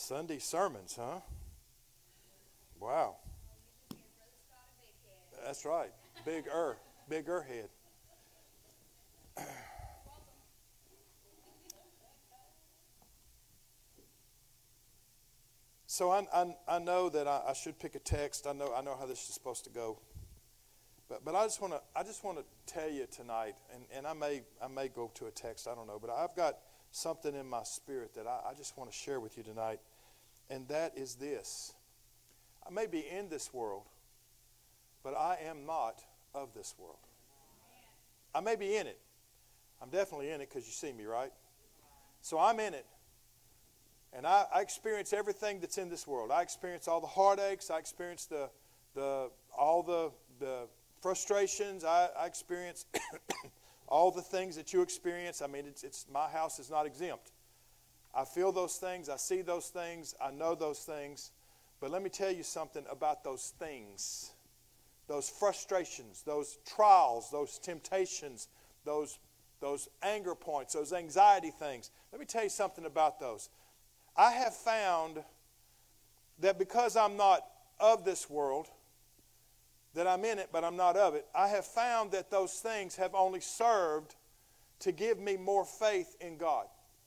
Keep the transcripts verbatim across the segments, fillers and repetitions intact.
Sunday sermons, huh? Wow. That's right. Big-er. Big-er head. So I, I, I know that I, I should pick a text. I know I know how this is supposed to go. But but I just want to I just want to tell you tonight, and, and I may I may go to a text, I don't know, but I've got something in my spirit that I, I just want to share with you tonight. And that is this. I may be in this world, but I am not of this world. I may be in it. I'm definitely in it because you see me, right? So I'm in it. And I, I experience everything that's in this world. I experience all the heartaches. I experience the the all the the frustrations. I, I experience all the things that you experience. I mean, it's it's my house is not exempt. I feel those things. I see those things. I know those things. But let me tell you something about those things, those frustrations, those trials, those temptations, those those anger points, those anxiety things. Let me tell you something about those. I have found that because I'm not of this world, that I'm in it, but I'm not of it, I have found that those things have only served to give me more faith in God.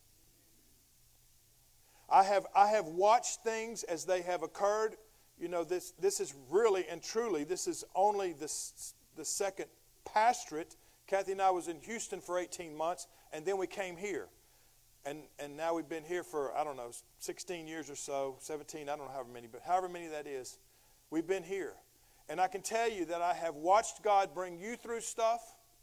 I have I have watched things as they have occurred. You know, this this is really and truly, this is only the, the second pastorate. Kathy and I was in Houston for eighteen months, and then we came here. And and now we've been here for, I don't know, sixteen years or so, seventeen, I don't know however many, but however many that is, we've been here. And I can tell you that I have watched God bring you through stuff.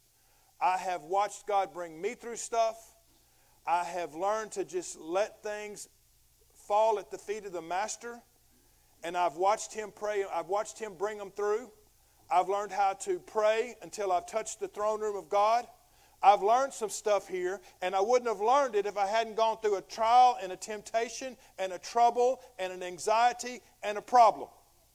I have watched God bring me through stuff. I have learned to just let things fall at the feet of the Master. And I've watched Him pray. I've watched Him bring them through. I've learned how to pray until I've touched the throne room of God. I've learned some stuff here, and I wouldn't have learned it if I hadn't gone through a trial and a temptation and a trouble and an anxiety and a problem.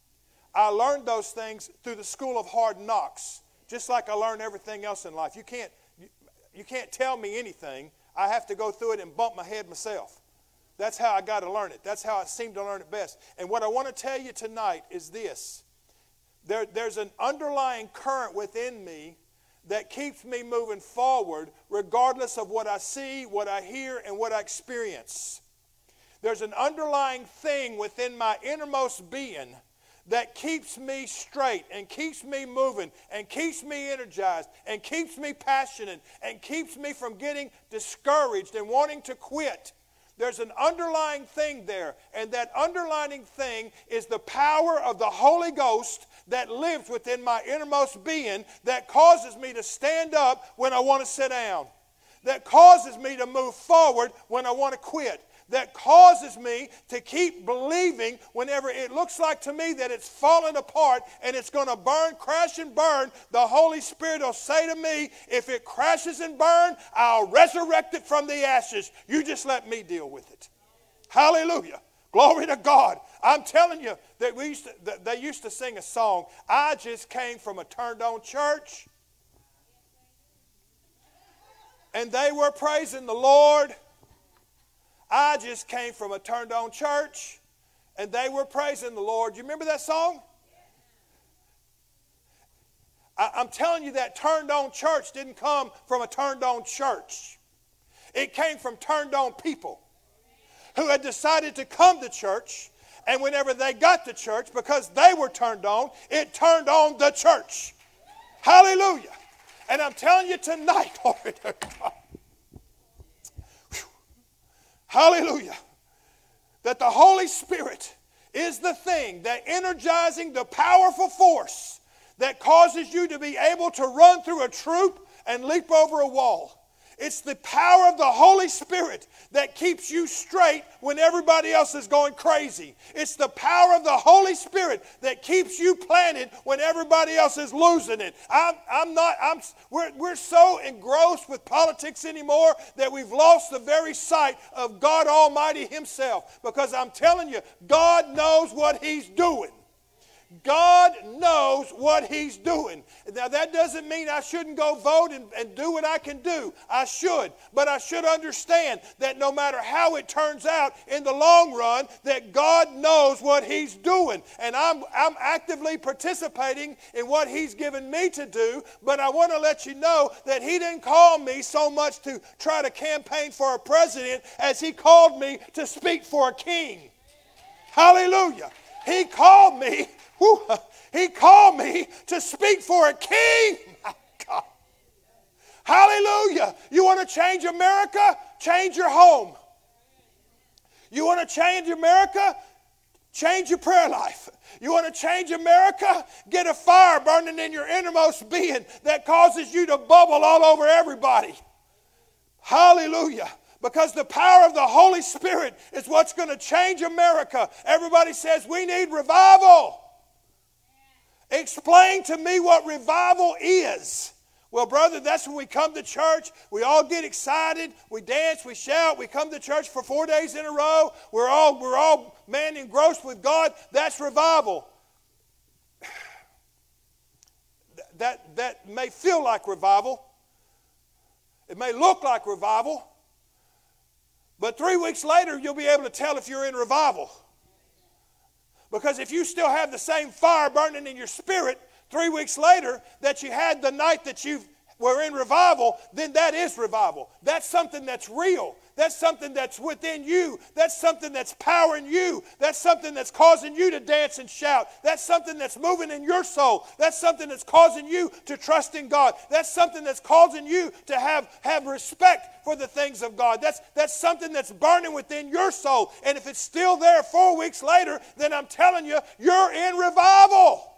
I learned those things through the school of hard knocks, just like I learned everything else in life. You can't, you, you can't tell me anything. I have to go through it and bump my head myself. That's how I got to learn it. That's how I seem to learn it best. And what I want to tell you tonight is this. There, there's an underlying current within me that keeps me moving forward regardless of what I see, what I hear, and what I experience. There's an underlying thing within my innermost being that keeps me straight and keeps me moving and keeps me energized and keeps me passionate and keeps me from getting discouraged and wanting to quit. There's an underlying thing there, and that underlying thing is the power of the Holy Ghost that lives within my innermost being that causes me to stand up when I want to sit down, that causes me to move forward when I want to quit, that causes me to keep believing whenever it looks like to me that it's falling apart and it's going to burn, crash and burn. The Holy Spirit will say to me, if it crashes and burns, I'll resurrect it from the ashes. You just let me deal with it. Hallelujah. Glory to God. I'm telling you that we used to, that they used to sing a song, I just came from a turned on church, and they were praising the Lord. I just came from a turned on church, and they were praising the Lord. You remember that song? I, I'm telling you that turned on church didn't come from a turned on church. It came from turned on people who had decided to come to church, and whenever they got to church, because they were turned on, it turned on the church. Hallelujah. And I'm telling you tonight, glory to God. Hallelujah. That the Holy Spirit is the thing that energizing the powerful force that causes you to be able to run through a troop and leap over a wall. It's the power of the Holy Spirit that keeps you straight when everybody else is going crazy. It's the power of the Holy Spirit that keeps you planted when everybody else is losing it. I'm, I'm not, I'm, we're, we're so engrossed with politics anymore that we've lost the very sight of God Almighty Himself. Because I'm telling you, God knows what He's doing. God knows what he's doing. Now, that doesn't mean I shouldn't go vote and, and do what I can do. I should. But I should understand that no matter how it turns out in the long run, that God knows what he's doing. And I'm, I'm actively participating in what he's given me to do. But I want to let you know that he didn't call me so much to try to campaign for a president as he called me to speak for a king. Hallelujah. He called me. Whew, he called me to speak for a king. My God. Hallelujah. You want to change America? Change your home. You want to change America? Change your prayer life. You want to change America? Get a fire burning in your innermost being that causes you to bubble all over everybody. Hallelujah. Because the power of the Holy Spirit is what's going to change America. Everybody says we need revival. Explain to me what revival is. Well, brother, that's when we come to church. We all get excited. We dance, we shout. We come to church for four days in a row. We're all, we're all, man, engrossed with God. That's revival. That, that may feel like revival. It may look like revival. But three weeks later, you'll be able to tell if you're in revival. Because if you still have the same fire burning in your spirit three weeks later that you had the night that you were in revival, then that is revival. That's something that's real. That's something that's within you. That's something that's powering you. That's something that's causing you to dance and shout. That's something that's moving in your soul. That's something that's causing you to trust in God. That's something that's causing you to have, have respect for the things of God. That's, that's something that's burning within your soul. And if it's still there four weeks later, then I'm telling you, you're in revival.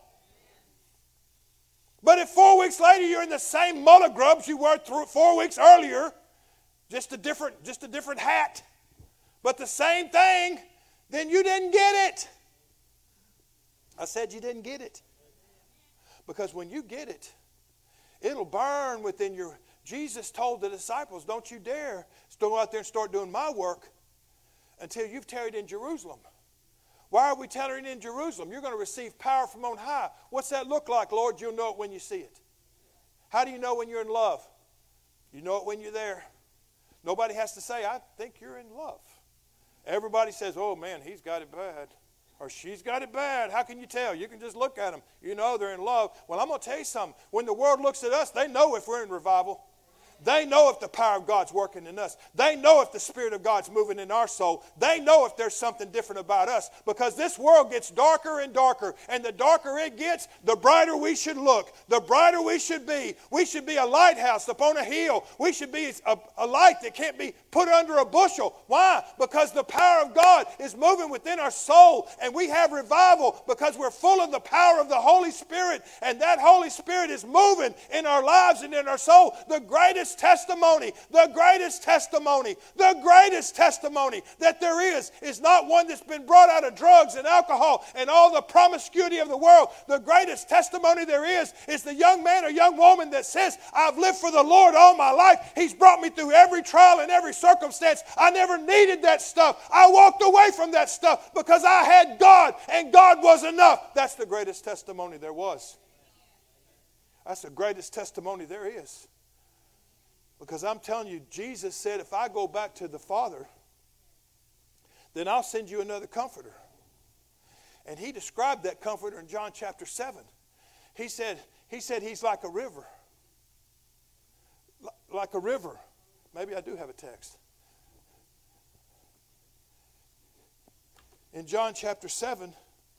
But if four weeks later you're in the same mullah grubs you were through four weeks earlier, just a different, just a different hat, but the same thing, then you didn't get it. I said you didn't get it. Because when you get it, it'll burn within your... Jesus told the disciples, don't you dare go out there and start doing my work until you've tarried in Jerusalem. Why are we tarrying in Jerusalem? You're going to receive power from on high. What's that look like, Lord? You'll know it when you see it. How do you know when you're in love? You know it when you're there. Nobody has to say, I think you're in love. Everybody says, oh man, he's got it bad. Or she's got it bad. How can you tell? You can just look at them. You know they're in love. Well, I'm going to tell you something. When the world looks at us, they know if we're in revival. They know if the power of God's working in us. They know if the Spirit of God's moving in our soul. They know if there's something different about us. Because this world gets darker and darker. And the darker it gets, the brighter we should look. The brighter we should be. We should be a lighthouse upon a hill. We should be a, a light that can't be put under a bushel. Why? Because the power of God is moving within our soul. And we have revival because we're full of the power of the Holy Spirit. And that Holy Spirit is moving in our lives and in our soul. The greatest testimony, the greatest testimony, the greatest testimony that there is, is not one that's been brought out of drugs and alcohol and all the promiscuity of the world. The greatest testimony there is, is the young man or young woman that says, I've lived for the Lord all my life. He's brought me through every trial and every circumstance. I never needed that stuff. I walked away from that stuff because I had God and God was enough. That's the greatest testimony there was. That's the greatest testimony there is. Because I'm telling you, Jesus said, if I go back to the Father, then I'll send you another comforter. And he described that comforter in John chapter seven. He said, he said he's like a river. L- like a river. Maybe I do have a text. In John chapter seven,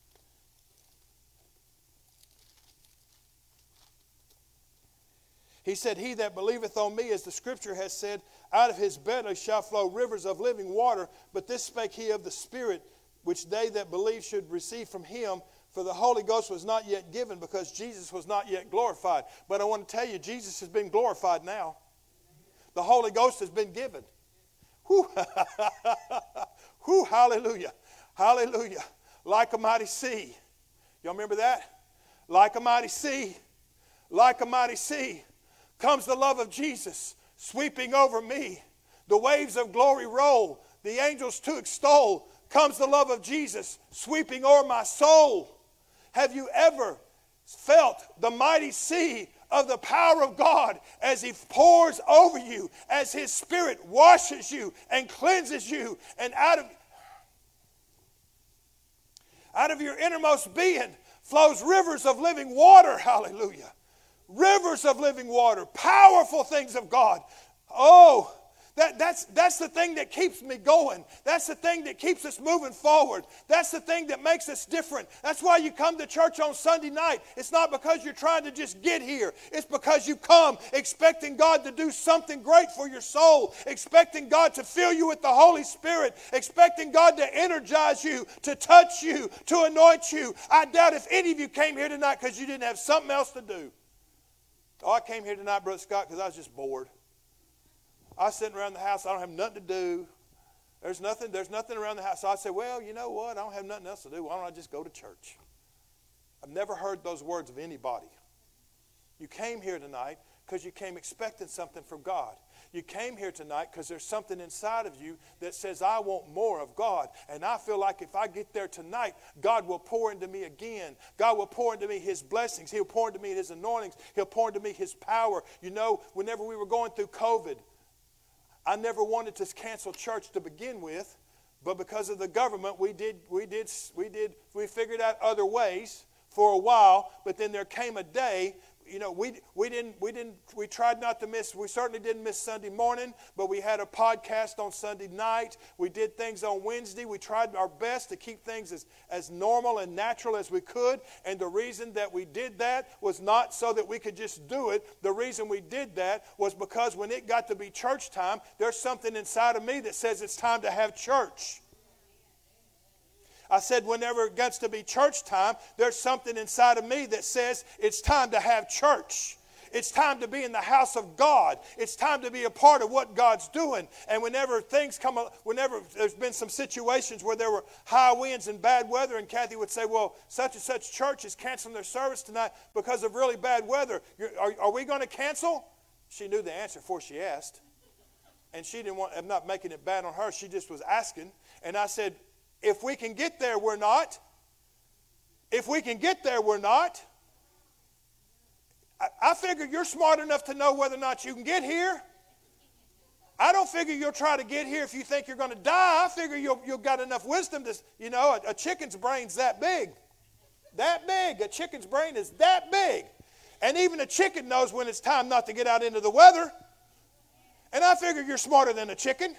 he said, he that believeth on me, as the scripture has said, out of his belly shall flow rivers of living water. But this spake he of the Spirit, which they that believe should receive from him. For the Holy Ghost was not yet given, because Jesus was not yet glorified. But I want to tell you, Jesus has been glorified now. The Holy Ghost has been given. Whew. Whew, hallelujah. Hallelujah. Like a mighty sea. Y'all remember that? Like a mighty sea. Like a mighty sea. Comes the love of Jesus sweeping over me. The waves of glory roll. The angels to extol. Comes the love of Jesus sweeping o'er my soul. Have you ever felt the mighty sea of the power of God as He pours over you, as His Spirit washes you and cleanses you, and out of, out of your innermost being flows rivers of living water? Hallelujah. Rivers of living water, powerful things of God. Oh, That, that's, that's the thing that keeps me going. That's the thing that keeps us moving forward. That's the thing that makes us different. That's why you come to church on Sunday night. It's not because you're trying to just get here. It's because you come expecting God to do something great for your soul, expecting God to fill you with the Holy Spirit, expecting God to energize you, to touch you, to anoint you. I doubt if any of you came here tonight because you didn't have something else to do. Oh, I came here tonight, Brother Scott, because I was just bored. I was sitting around the house. I don't have nothing to do. There's nothing, there's nothing around the house. So I said, well, you know what? I don't have nothing else to do. Why don't I just go to church? I've never heard those words of anybody. You came here tonight because you came expecting something from God. You came here tonight because there's something inside of you that says, I want more of God. And I feel like if I get there tonight, God will pour into me again. God will pour into me His blessings. He'll pour into me His anointings. He'll pour into me His power. You know, whenever we were going through COVID, I never wanted to cancel church to begin with, but because of the government, we did, we did, we did, we figured out other ways for a while. But then there came a day, you know, we we didn't we didn't we tried not to miss. We certainly didn't miss Sunday morning, but we had a podcast on Sunday night. We did things on Wednesday. We tried our best to keep things as as normal and natural as we could. And the reason that we did that was not so that we could just do it. The reason we did that was because when it got to be church time, there's something inside of me that says it's time to have church. I said whenever it gets to be church time, there's something inside of me that says it's time to have church. It's time to be in the house of God. It's time to be a part of what God's doing. And whenever things come, whenever there's been some situations where there were high winds and bad weather, and Kathy would say, well, such and such church is canceling their service tonight because of really bad weather. You're, are, are we going to cancel? She knew the answer before she asked. And she didn't want, I'm not making it bad on her. She just was asking. And I said, if we can get there, we're not. If we can get there, we're not. I, I figure you're smart enough to know whether or not you can get here. I don't figure you'll try to get here if you think you're going to die. I figure you'll, you'll got enough wisdom to, you know, a, a chicken's brain's that big. That big. A chicken's brain is that big. And even a chicken knows when it's time not to get out into the weather. And I figure you're smarter than a chicken.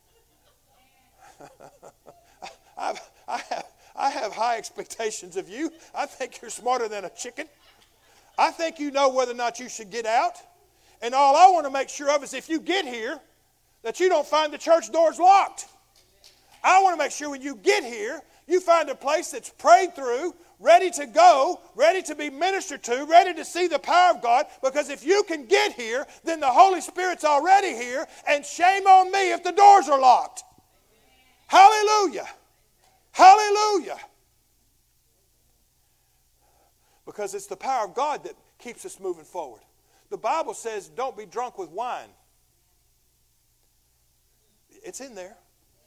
I've, I, have, I have high expectations of you. I think you're smarter than a chicken. I think you know whether or not you should get out. And all I want to make sure of is if you get here, that you don't find the church doors locked. I want to make sure when you get here, you find a place that's prayed through, ready to go, ready to be ministered to, ready to see the power of God. Because if you can get here, then the Holy Spirit's already here. And shame on me if the doors are locked. Hallelujah. Hallelujah. Because it's the power of God that keeps us moving forward. The Bible says don't be drunk with wine. It's in there.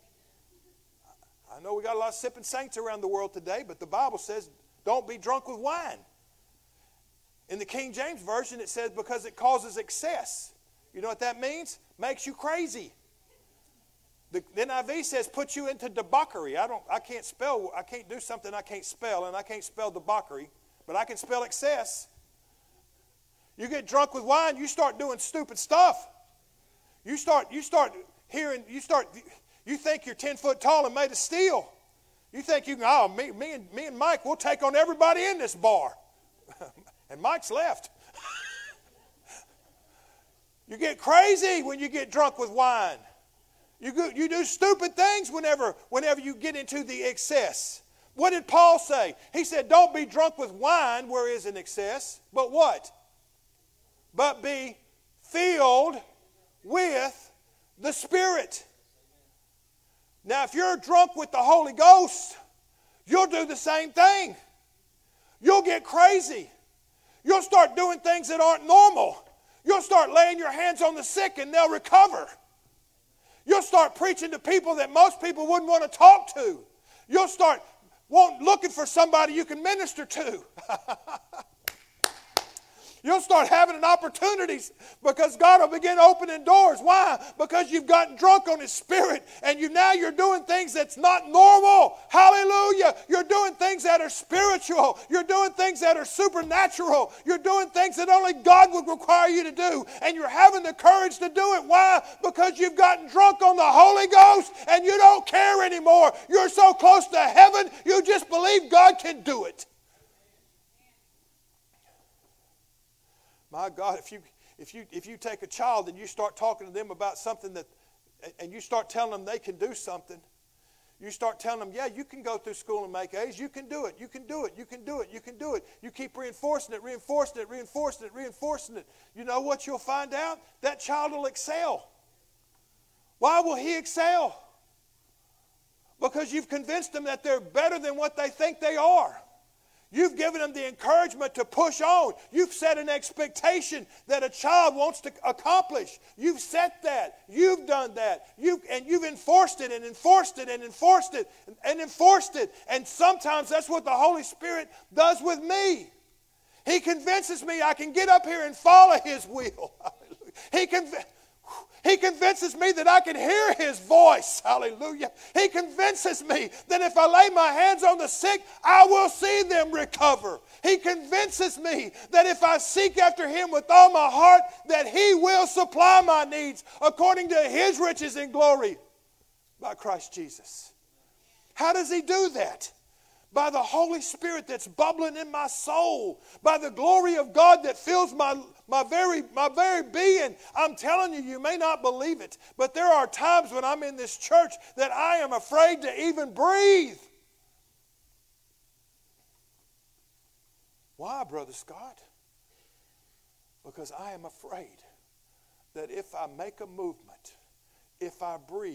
I know we got a lot of sipping saints around the world today, but the Bible says don't be drunk with wine. In the King James Version it says because it causes excess. You know what that means? Makes you crazy. The N I V says put you into debauchery. I don't I can't spell I can't do something I can't spell, and I can't spell debauchery, but I can spell excess. You get drunk with wine, you start doing stupid stuff. You start you start hearing you start you think you're ten foot tall and made of steel. You think you can oh me me and me and Mike we'll take on everybody in this bar. And Mike's left. You get crazy when you get drunk with wine. You, go, you do stupid things whenever, whenever you get into the excess. What did Paul say? He said, don't be drunk with wine where is an excess, but what? But be filled with the Spirit. Now, if you're drunk with the Holy Ghost, you'll do the same thing. You'll get crazy. You'll start doing things that aren't normal. You'll start laying your hands on the sick and they'll recover. You'll start preaching to people that most people wouldn't want to talk to. You'll start want, looking for somebody you can minister to. You'll start having an opportunities because God will begin opening doors. Why? Because you've gotten drunk on His Spirit and you now you're doing things that's not normal. Hallelujah. You're doing things that are spiritual. You're doing things that are supernatural. You're doing things that only God would require you to do. And you're having the courage to do it. Why? Because you've gotten drunk on the Holy Ghost and you don't care anymore. You're so close to heaven, you just believe God can do it. My God, if you if you if you take a child and you start talking to them about something that, and you start telling them they can do something, you start telling them, yeah, you can go through school and make A's, you can do it, you can do it, you can do it, you can do it. You keep reinforcing it, reinforcing it, reinforcing it, reinforcing it. You know what you'll find out? That child will excel. Why will he excel? Because you've convinced them that they're better than what they think they are. You've given them the encouragement to push on. You've set an expectation that a child wants to accomplish. You've set that. You've done that. You've, and you've enforced it and enforced it and enforced it and enforced it. And sometimes that's what the Holy Spirit does with me. He convinces me I can get up here and follow His will. He convinces... He convinces me that I can hear His voice. Hallelujah. He convinces me that if I lay my hands on the sick, I will see them recover. He convinces me that if I seek after Him with all my heart, that He will supply my needs according to His riches and glory by Christ Jesus. How does He do that? By the Holy Spirit that's bubbling in my soul, by the glory of God that fills my, my, very, my very being. I'm telling you, you may not believe it, but there are times when I'm in this church that I am afraid to even breathe. Why, Brother Scott? Because I am afraid that if I make a movement, if I breathe,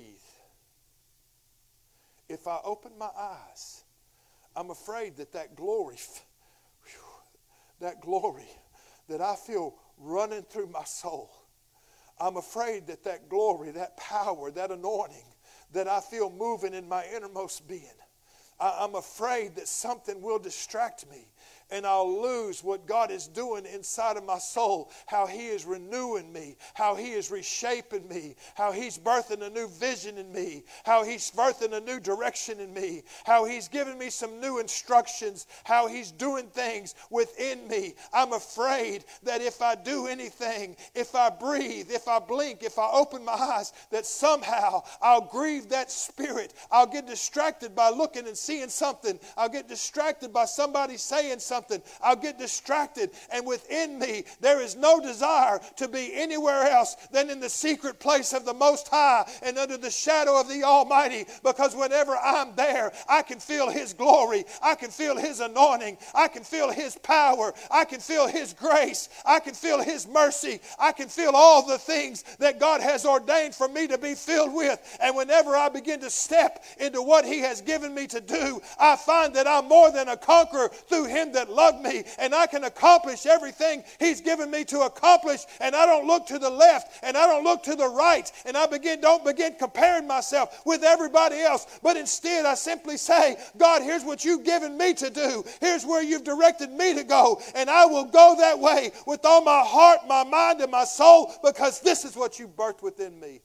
if I open my eyes, I'm afraid that that glory, whew, that glory that I feel running through my soul, I'm afraid that that glory, that power, that anointing that I feel moving in my innermost being, I, I'm afraid that something will distract me and I'll lose what God is doing inside of my soul, how He is renewing me, how He is reshaping me, how He's birthing a new vision in me, how He's birthing a new direction in me, how He's giving me some new instructions, how He's doing things within me. I'm afraid that if I do anything, if I breathe, if I blink, if I open my eyes, that somehow I'll grieve that Spirit. I'll get distracted by looking and seeing something. I'll get distracted by somebody saying something. Something. I'll get distracted, and within me there is no desire to be anywhere else than in the secret place of the Most High and under the shadow of the Almighty, because whenever I'm there, I can feel His glory, I can feel His anointing, I can feel His power, I can feel His grace, I can feel His mercy, I can feel all the things that God has ordained for me to be filled with. And whenever I begin to step into what He has given me to do, I find that I'm more than a conqueror through Him that loved me, and I can accomplish everything He's given me to accomplish. And I don't look to the left and I don't look to the right, and I begin don't begin comparing myself with everybody else, but instead I simply say, God, here's what you've given me to do, here's where you've directed me to go, and I will go that way with all my heart, my mind, and my soul, because this is what you birthed within me.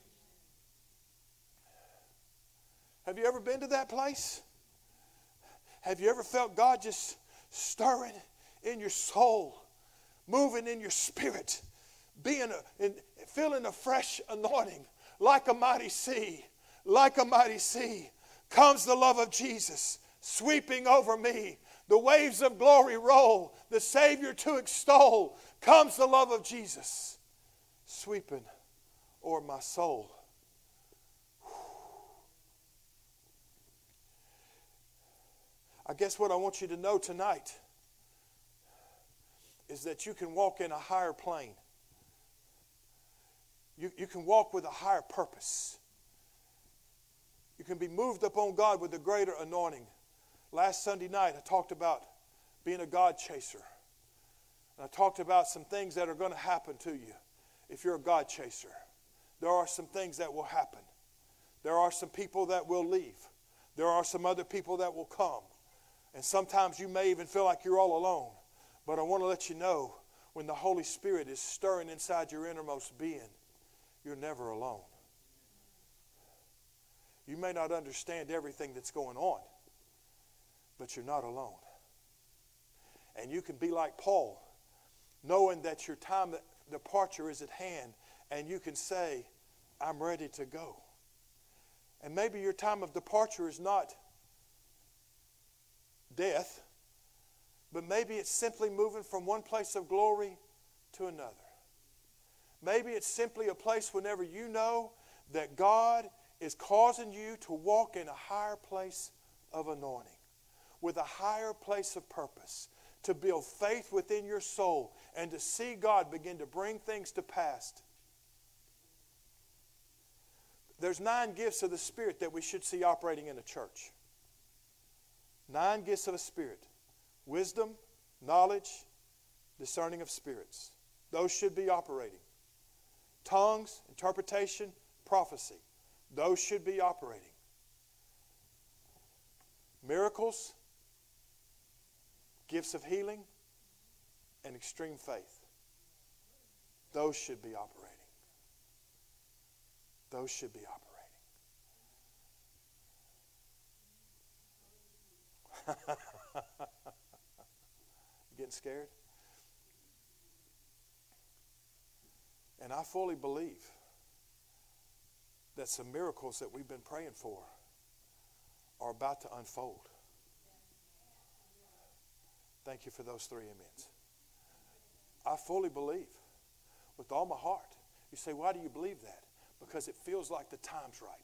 Have you ever been to that place? Have you ever felt God just stirring in your soul, moving in your spirit, being a, in, feeling a fresh anointing, like a mighty sea, like a mighty sea, comes the love of Jesus sweeping over me. The waves of glory roll, the Savior to extol. Comes the love of Jesus sweeping o'er my soul. I guess what I want you to know tonight is that you can walk in a higher plane. You, you can walk with a higher purpose. You can be moved upon God with a greater anointing. Last Sunday night, I talked about being a God chaser. And I talked about some things that are going to happen to you if you're a God chaser. There are some things that will happen. There are some people that will leave. There are some other people that will come. And sometimes you may even feel like you're all alone. But I want to let you know, when the Holy Spirit is stirring inside your innermost being, you're never alone. You may not understand everything that's going on, but you're not alone. And you can be like Paul, knowing that your time of departure is at hand, and you can say, I'm ready to go. And maybe your time of departure is not death, but maybe it's simply moving from one place of glory to another. Maybe it's simply a place whenever you know that God is causing you to walk in a higher place of anointing, with a higher place of purpose, to build faith within your soul and to see God begin to bring things to pass. There's nine gifts of the Spirit that we should see operating in a church. Nine gifts of the Spirit. Wisdom, knowledge, discerning of spirits. Those should be operating. Tongues, interpretation, prophecy. Those should be operating. Miracles, gifts of healing, and extreme faith. Those should be operating. Those should be operating. You getting scared? And I fully believe that some miracles that we've been praying for are about to unfold. Thank you for those three amens. I fully believe with all my heart. You say, why do you believe that? Because it feels like the time's ripe.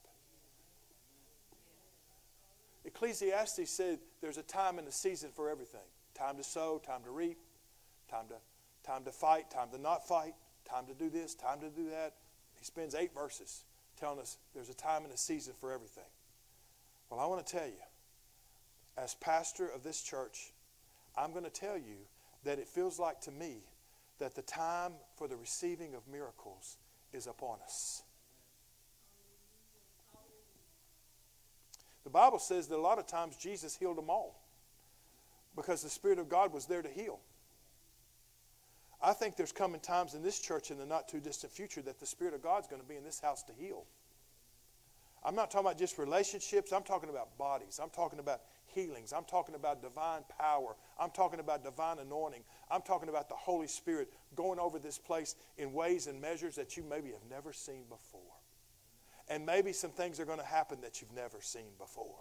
Ecclesiastes said there's a time and a season for everything. Time to sow, time to reap, time to, time to fight, time to not fight, time to do this, time to do that. He spends eight verses telling us there's a time and a season for everything. Well, I want to tell you, as pastor of this church, I'm going to tell you that it feels like to me that the time for the receiving of miracles is upon us. The Bible says that a lot of times Jesus healed them all because the Spirit of God was there to heal. I think there's coming times in this church in the not too distant future that the Spirit of God's going to be in this house to heal. I'm not talking about just relationships. I'm talking about bodies. I'm talking about healings. I'm talking about divine power. I'm talking about divine anointing. I'm talking about the Holy Spirit going over this place in ways and measures that you maybe have never seen before. And maybe some things are going to happen that you've never seen before.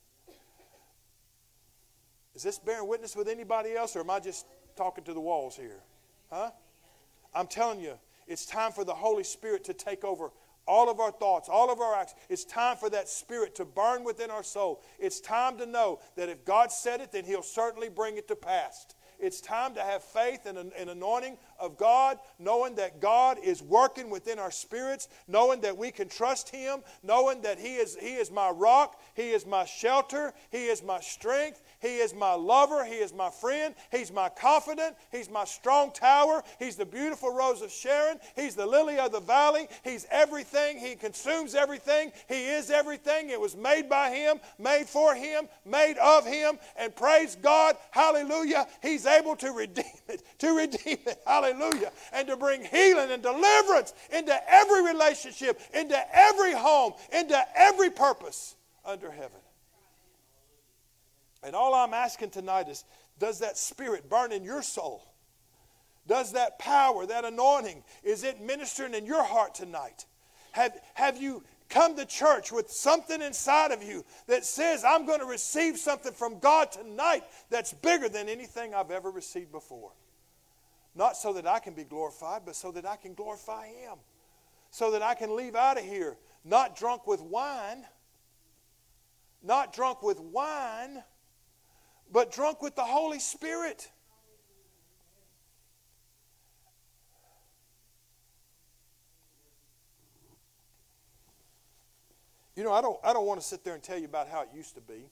Is this bearing witness with anybody else, or am I just talking to the walls here? Huh? I'm telling you, it's time for the Holy Spirit to take over all of our thoughts, all of our acts. It's time for that Spirit to burn within our soul. It's time to know that if God said it, then He'll certainly bring it to pass. It's time to have faith and an anointing of God, knowing that God is working within our spirits, knowing that we can trust Him, knowing that He is, He is my rock, He is my shelter, He is my strength, He is my lover, He is my friend, He's my confidant, He's my strong tower, He's the beautiful rose of Sharon, He's the lily of the valley, He's everything, He consumes everything, He is everything. It was made by Him, made for Him, made of Him, and praise God, hallelujah, He's able to redeem it, to redeem it, hallelujah, and to bring healing and deliverance into every relationship, into every home, into every purpose under heaven. And all I'm asking tonight is, does that Spirit burn in your soul? Does that power, that anointing, is it ministering in your heart tonight? Have, have you come to church with something inside of you that says, I'm going to receive something from God tonight that's bigger than anything I've ever received before? Not so that I can be glorified, but so that I can glorify Him. So that I can leave out of here not drunk with wine, not drunk with wine, but drunk with the Holy Spirit. You know, I don't, I don't want to sit there and tell you about how it used to be.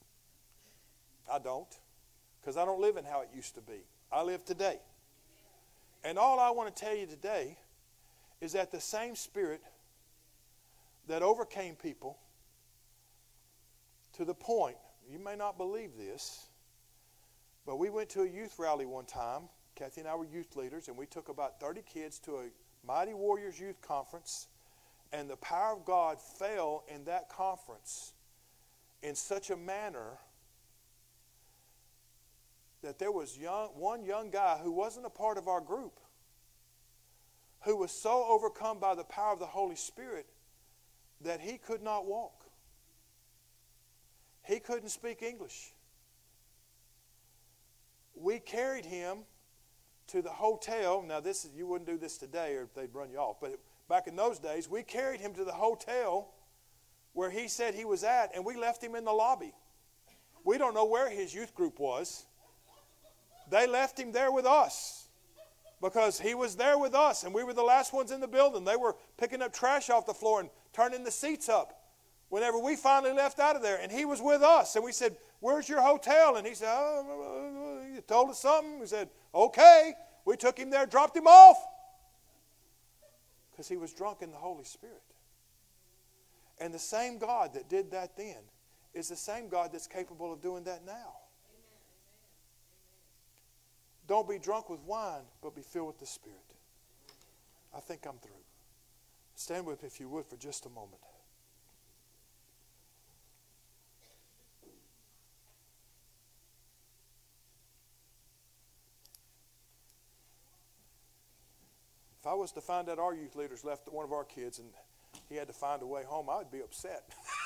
I don't. Because I don't live in how it used to be. I live today. And all I want to tell you today is that the same Spirit that overcame people To the point, you may not believe this, but we went to a youth rally one time. Kathy and I were youth leaders, and we took about thirty kids to a Mighty Warriors Youth Conference, and the power of God fell in that conference in such a manner that there was young, one young guy who wasn't a part of our group who was so overcome by the power of the Holy Spirit that he could not walk. He couldn't speak English. We carried him to the hotel. Now, this is, you wouldn't do this today or they'd run you off. But back in those days, we carried him to the hotel where he said he was at, and we left him in the lobby. We don't know where his youth group was. They left him there with us because he was there with us, and we were the last ones in the building. They were picking up trash off the floor and turning the seats up whenever we finally left out of there, and he was with us. And we said, "Where's your hotel?" And he said, "Oh, you told us something." We said, "Okay." We took him there, dropped him off because he was drunk in the Holy Spirit. And the same God that did that then is the same God that's capable of doing that now. Don't be drunk with wine, but be filled with the Spirit. I think I'm through. Stand with me if you would for just a moment. If I was to find out our youth leaders left one of our kids and he had to find a way home, I would be upset.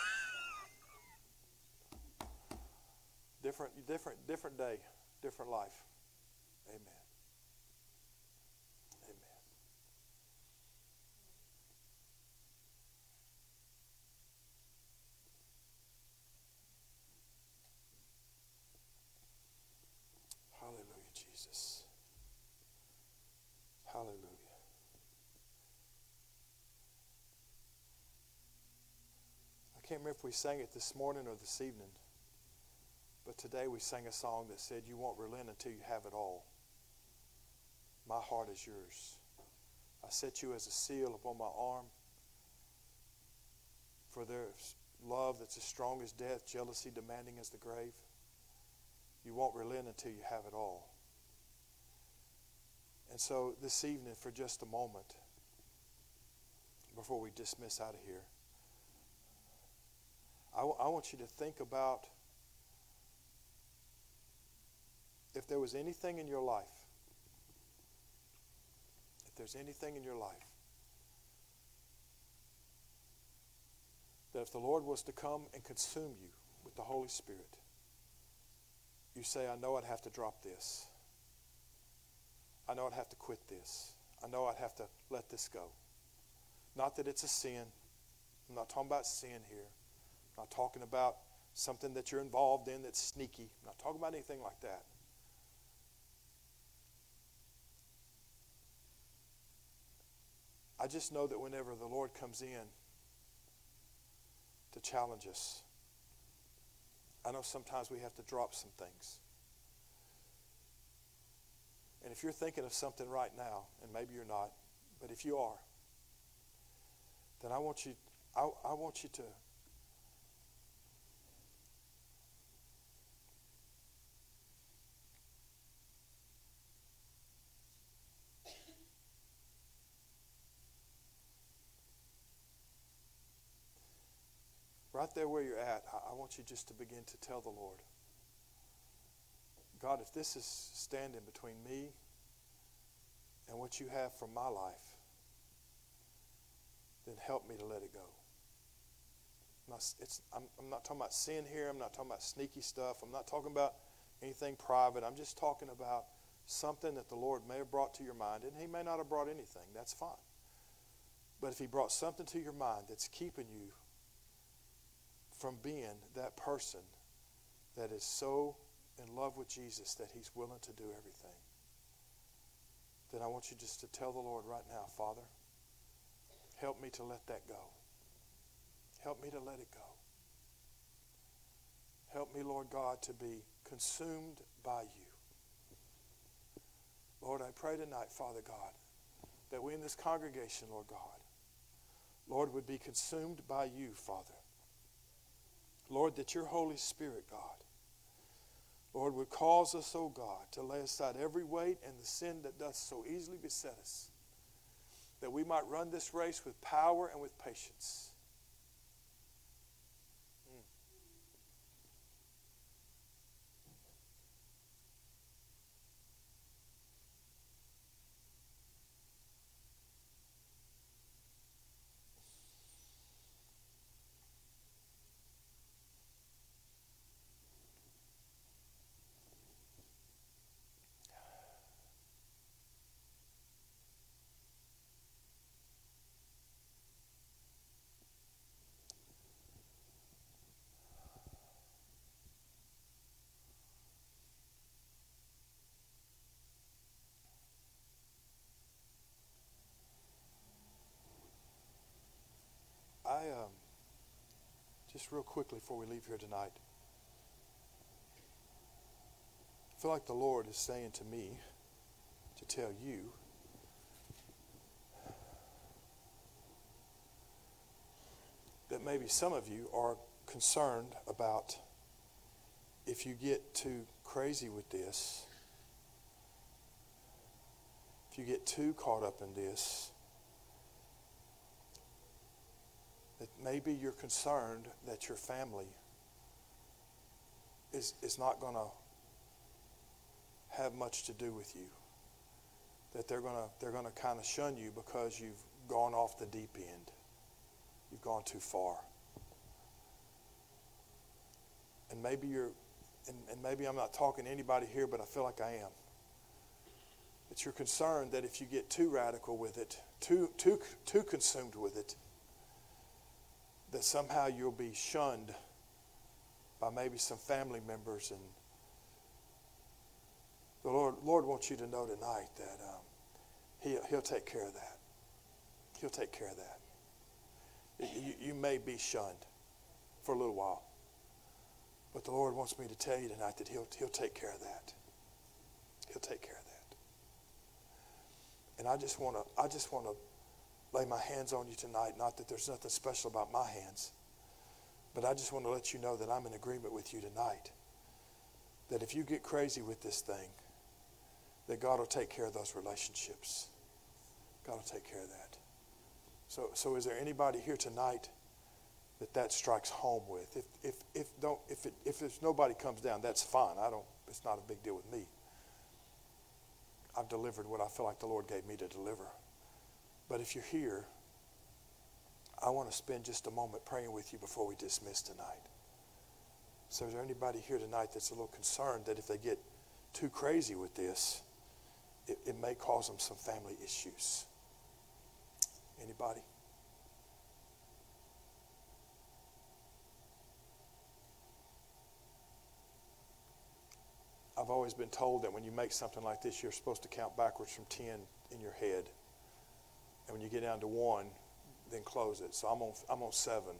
different, different, different day, different life. Amen. Amen. Hallelujah, Jesus. Hallelujah. I can't remember if we sang it this morning or this evening, but today we sang a song that said, "You won't relent until you have it all. My heart is yours. I set you as a seal upon my arm. For there's love that's as strong as death, jealousy demanding as the grave. You won't relent until you have it all." And so this evening, for just a moment, before we dismiss out of here, I, w- I want you to think about if there was anything in your life, if there's anything in your life, that if the Lord was to come and consume you with the Holy Spirit, you say, "I know I'd have to drop this. I know I'd have to quit this. I know I'd have to let this go." Not that it's a sin. I'm not talking about sin here. I'm not talking about something that you're involved in that's sneaky. I'm not talking about anything like that. I just know that whenever the Lord comes in to challenge us, I know sometimes we have to drop some things. And if you're thinking of something right now, and maybe you're not, but if you are, then I want you, I, I want you to right there where you're at, I, I want you just to begin to tell the Lord, "God, if this is standing between me and what you have for my life, then help me to let it go." I'm not, it's, I'm, I'm not talking about sin here. I'm not talking about sneaky stuff. I'm not talking about anything private. I'm just talking about something that the Lord may have brought to your mind. And he may not have brought anything. That's fine. But if he brought something to your mind that's keeping you from being that person that is so in love with Jesus that he's willing to do everything, then I want you just to tell the Lord right now, "Father, help me to let that go. Help me to let it go. Help me, Lord God, to be consumed by you." Lord, I pray tonight, Father God, that we in this congregation, Lord God, Lord, would be consumed by you, Father. Lord, that your Holy Spirit, God, Lord, would cause us, oh God, to lay aside every weight and the sin that does so easily beset us, that we might run this race with power and with patience. Mm. I, um, just real quickly before we leave here tonight, I feel like the Lord is saying to me to tell you that maybe some of you are concerned about if you get too crazy with this, if you get too caught up in this, that maybe you're concerned that your family is, is not going to have much to do with you. That they're going to they're going to kind of shun you because you've gone off the deep end. You've gone too far. And maybe you're and, and maybe I'm not talking to anybody here, but I feel like I am. That you're concerned that if you get too radical with it, too too too consumed with it, that somehow you'll be shunned by maybe some family members. And the Lord, Lord wants you to know tonight that um, he, He'll take care of that. He'll take care of that. You, you may be shunned for a little while, but the Lord wants me to tell you tonight that He'll, he'll take care of that. He'll take care of that. And I just want to, I just want to lay my hands on you tonight. Not that there's nothing special about my hands, but I just want to let you know that I'm in agreement with you tonight. That if you get crazy with this thing, that God will take care of those relationships. God will take care of that. So, so is there anybody here tonight that that strikes home with? If if if don't if it if there's nobody comes down, that's fine. I don't. It's not a big deal with me. I've delivered what I feel like the Lord gave me to deliver. But if you're here, I want to spend just a moment praying with you before we dismiss tonight. So is there anybody here tonight that's a little concerned that if they get too crazy with this, it, it may cause them some family issues? Anybody? I've always been told that when you make something like this, you're supposed to count backwards from ten in your head. And when you get down to one, then close it. So I'm on, I'm on seven.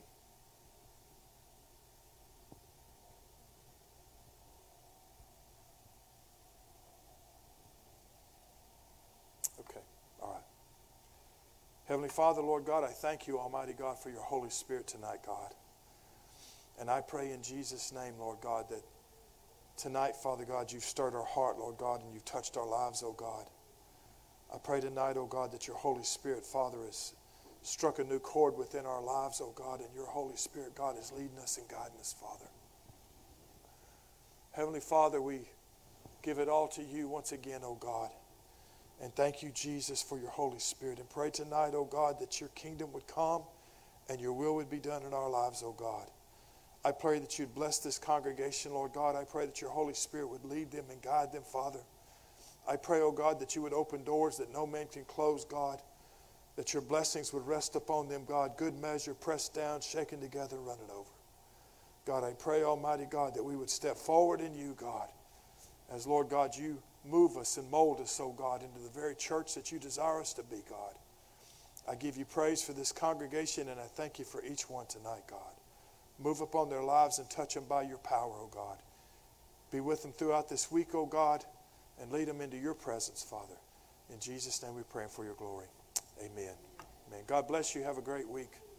Okay, all right. Heavenly Father, Lord God, I thank you, Almighty God, for your Holy Spirit tonight, God. And I pray in Jesus' name, Lord God, that tonight, Father God, you've stirred our heart, Lord God, and you've touched our lives, oh God. I pray tonight, oh God, that your Holy Spirit, Father, has struck a new chord within our lives, oh God, and your Holy Spirit, God, is leading us and guiding us, Father. Heavenly Father, we give it all to you once again, oh God. And thank you, Jesus, for your Holy Spirit. And pray tonight, oh God, that your kingdom would come and your will would be done in our lives, oh God. I pray that you'd bless this congregation, Lord God. I pray that your Holy Spirit would lead them and guide them, Father. I pray, oh God, that you would open doors that no man can close, God. That your blessings would rest upon them, God. Good measure, pressed down, shaken together, and running over. God, I pray, Almighty God, that we would step forward in you, God. As, Lord God, you move us and mold us, oh God, into the very church that you desire us to be, God. I give you praise for this congregation, and I thank you for each one tonight, God. Move upon their lives and touch them by your power, oh God. Be with them throughout this week, oh God, and lead them into your presence, Father. In Jesus' name we pray for your glory. Amen. Amen. God bless you. Have a great week.